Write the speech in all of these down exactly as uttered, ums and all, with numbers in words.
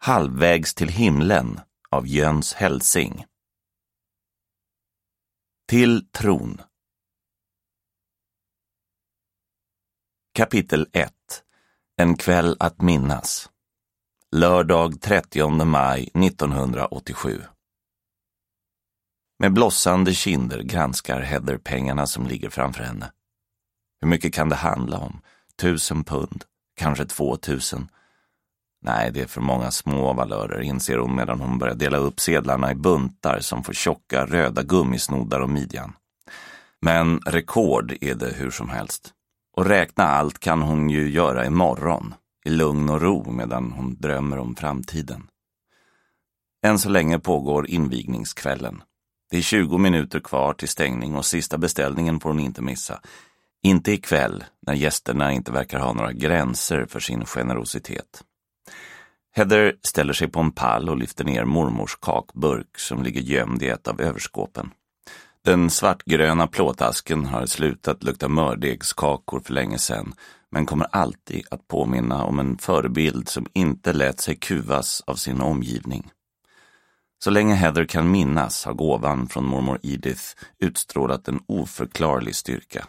Halvvägs till himlen av Jöns Helsing. Till tron. Kapitel ett. En kväll att minnas. Lördag trettionde maj nittonhundraåttiosju. Med blossande kinder granskar Heather pengarna som ligger framför henne. Hur mycket kan det handla om? Tusen pund? Kanske två tusen? Nej, det är för många små valörer, inser hon medan hon börjar dela upp sedlarna i buntar som får tjocka röda gummisnoddar och midjan. Men rekord är det hur som helst. Och räkna allt kan hon ju göra imorgon, i lugn och ro medan hon drömmer om framtiden. Än så länge pågår invigningskvällen. Det är tjugo minuter kvar till stängning och sista beställningen får hon inte missa. Inte ikväll, när gästerna inte verkar ha några gränser för sin generositet. Heather ställer sig på en pall och lyfter ner mormors kakburk som ligger gömd i ett av överskåpen. Den svartgröna plåtasken har slutat lukta mördegskakor för länge sedan, men kommer alltid att påminna om en förebild som inte lät sig kuvas av sin omgivning. Så länge Heather kan minnas har gåvan från mormor Edith utstrålat en oförklarlig styrka.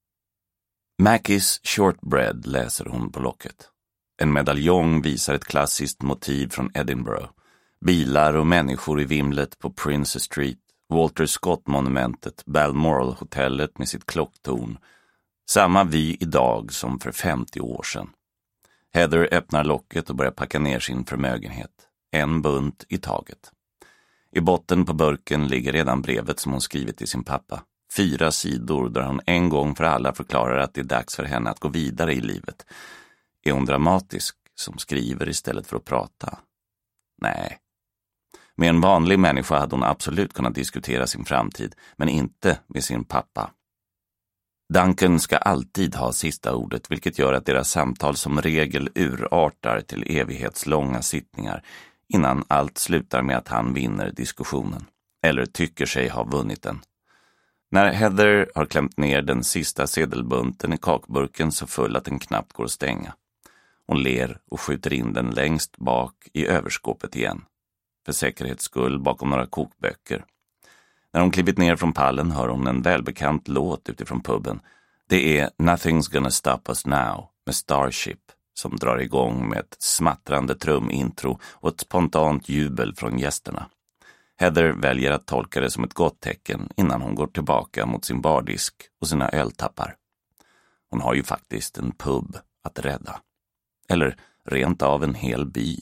Mackie's Shortbread läser hon på locket. En medaljong visar ett klassiskt motiv från Edinburgh. Bilar och människor i vimlet på Princess Street, Walter Scott-monumentet, Balmoral-hotellet med sitt klocktorn. Samma vy idag som för femtio år sedan. Heather öppnar locket och börjar packa ner sin förmögenhet. En bunt i taget. I botten på burken ligger redan brevet som hon skrivit till sin pappa. Fyra sidor där hon en gång för alla förklarar att det är dags för henne att gå vidare i livet. Är hon dramatisk som skriver istället för att prata? Nej. Med en vanlig människa hade hon absolut kunnat diskutera sin framtid, men inte med sin pappa. Duncan ska alltid ha sista ordet, vilket gör att deras samtal som regel urartar till evighetslånga sittningar innan allt slutar med att han vinner diskussionen, eller tycker sig ha vunnit den. När Heather har klämt ner den sista sedelbunten i kakburken så full att den knappt går att stänga. Hon ler och skjuter in den längst bak i överskåpet igen. För säkerhets skull bakom några kokböcker. När hon klivit ner från pallen hör hon en välbekant låt utifrån puben. Det är Nothing's Gonna Stop Us Now med Starship som drar igång med ett smattrande trumintro och ett spontant jubel från gästerna. Heather väljer att tolka det som ett gott tecken innan hon går tillbaka mot sin bardisk och sina öltappar. Hon har ju faktiskt en pub att rädda. Eller rent av en hel by.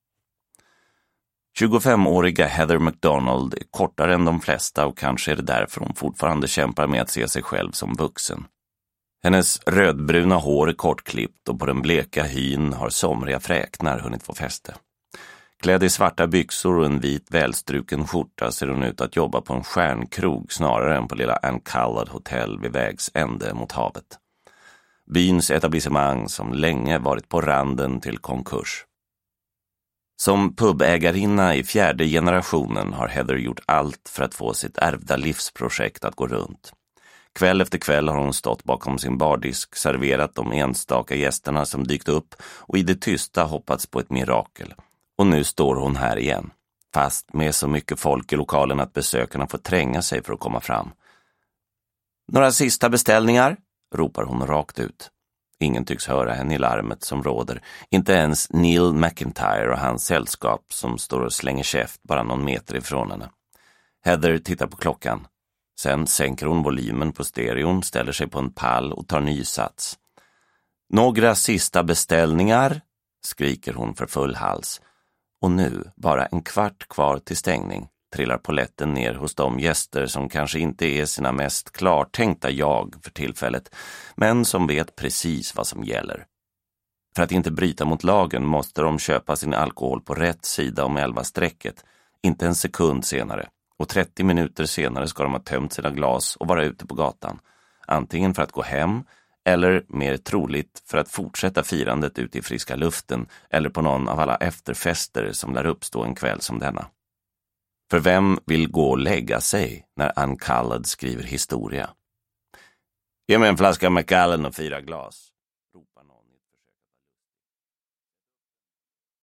tjugofemåriga Heather McDonald är kortare än de flesta och kanske är det därför hon fortfarande kämpar med att se sig själv som vuxen. Hennes rödbruna hår är kortklippt och på den bleka hyn har somriga fräknar hunnit få fäste. Klädd i svarta byxor och en vit välstruken skjorta ser hon ut att jobba på en stjärnkrog snarare än på lilla Ancallad hotell vid vägs ände mot havet. Byns etablissemang som länge varit på randen till konkurs. Som pubägarinna i fjärde generationen har Heather gjort allt för att få sitt ärvda livsprojekt att gå runt. Kväll efter kväll har hon stått bakom sin bardisk, serverat de enstaka gästerna som dykt upp och i det tysta hoppats på ett mirakel. Och nu står hon här igen, fast med så mycket folk i lokalen att besökarna får tränga sig för att komma fram. Några sista beställningar? Ropar hon rakt ut. Ingen tycks höra henne i larmet som råder. Inte ens Neil McIntyre och hans sällskap som står och slänger käft bara någon meter ifrån henne. Heather tittar på klockan. Sen sänker hon volymen på stereon, ställer sig på en pall och tar ny sats. Några sista beställningar? Skriker hon för full hals. Och nu, bara en kvart kvar till stängning, trillar poletten ner hos de gäster som kanske inte är sina mest klartänkta jag för tillfället, men som vet precis vad som gäller. För att inte bryta mot lagen måste de köpa sin alkohol på rätt sida om elva strecket, inte en sekund senare. Och trettio minuter senare ska de ha tömt sina glas och vara ute på gatan. Antingen för att gå hem, eller mer troligt för att fortsätta firandet ute i friska luften eller på någon av alla efterfester som lär uppstå en kväll som denna. För vem vill gå och lägga sig när Ancallad skriver historia? Ge mig en flaska Macallan och fyra glas.